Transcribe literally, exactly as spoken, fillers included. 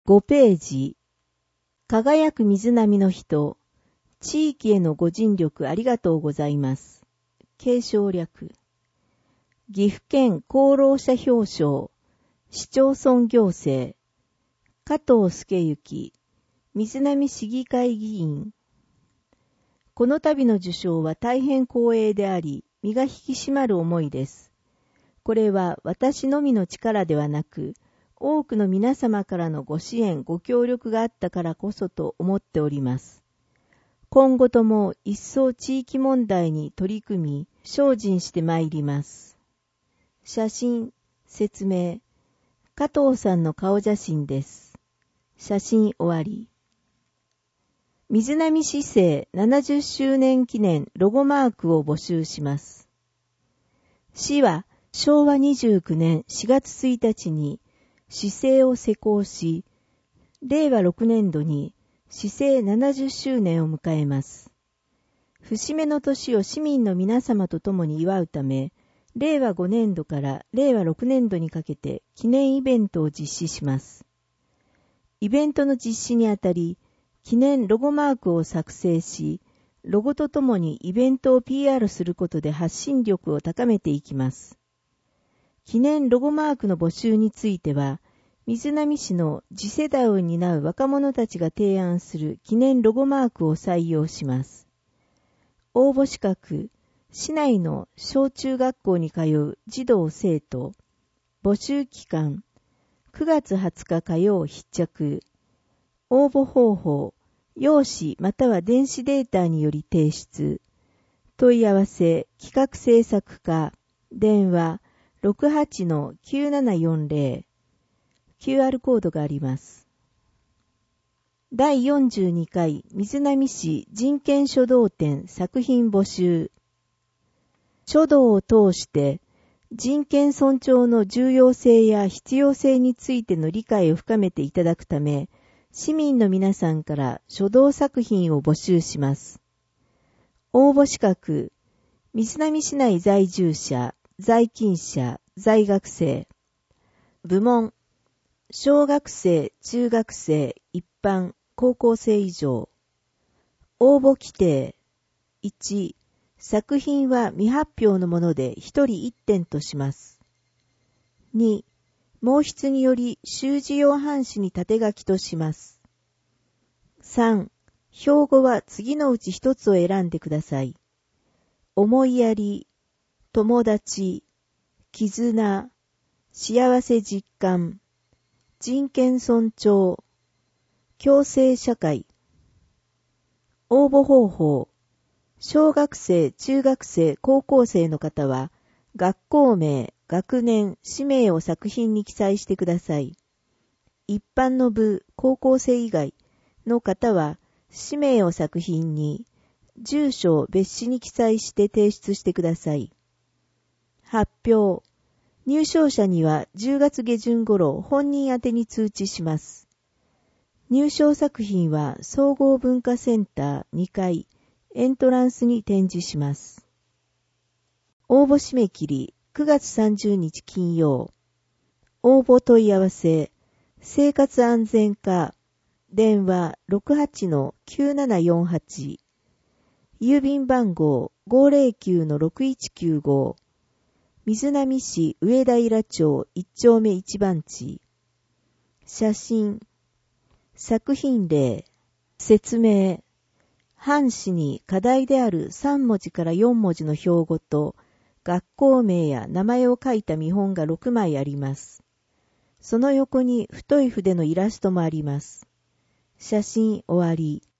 ごページ。輝く水波の人、地域へのご尽力ありがとうございます。継承略。岐阜県功労者表彰、市町村行政、加藤助之、水波市議会議員。この度の受賞は大変光栄であり、身が引き締まる思いです。これは私のみの力ではなく、多くの皆様からのご支援、ご協力があったからこそと思っております。今後とも一層地域問題に取り組み、精進してまいります。写真、説明。加藤さんの顔写真です。写真終わり。水波市政ななじゅっしゅうねん記念ロゴマークを募集します。市はしょうわにじゅうきゅうねんしがつついたちに市政を施行し、れいわろくねんどに市政ななじゅっしゅうねんを迎えます。節目の年を市民の皆様と共に祝うため、れいわごねんどかられいわろくねんどにかけて記念イベントを実施します。イベントの実施にあたり、記念ロゴマークを作成し、ロゴとともにイベントを ピーアール することで発信力を高めていきます。記念ロゴマークの募集については、水波市の次世代を担う若者たちが提案する記念ロゴマークを採用します。応募資格、市内の小中学校に通う児童生徒、募集期間、くがつはつか火曜必着、応募方法、用紙または電子データにより提出、問い合わせ、企画制作課、電話、ろくはちのきゅうななよんぜろ、キューアール コードがあります。だいよんじゅうにかい水波市人権書道展作品募集。書道を通して人権尊重の重要性や必要性についての理解を深めていただくため、市民の皆さんから書道作品を募集します。応募資格、水波市内在住者、在勤者、在学生。部門、小学生、中学生、一般、高校生以上。応募規定。いち、作品は未発表のものでひとりいってんとします。に、毛筆により習字用版紙に縦書きとします。さん、標語は次のうち一つを選んでください。思いやり、友達、絆、幸せ実感、人権尊重、共生社会。応募方法。小学生、中学生、高校生の方は、学校名、学年、氏名を作品に記載してください。一般の部、高校生以外の方は、氏名を作品に、住所を別紙に記載して提出してください。発表。入賞者にはじゅうがつげじゅん頃本人宛てに通知します。入賞作品は総合文化センターにかいエントランスに展示します。応募締め切りくがつさんじゅうにち金曜。応募問い合わせ生活安全課電話 ろくはちのきゅうななよんはち 郵便番号 ごーぜろきゅうのろくいちきゅうご水波市上平町いっちょうめいちばんち。写真、作品例、説明、版紙に課題であるさんもじからよんもじの標語と学校名や名前を書いた見本がろくまいあります。その横に太い筆のイラストもあります。写真終わり。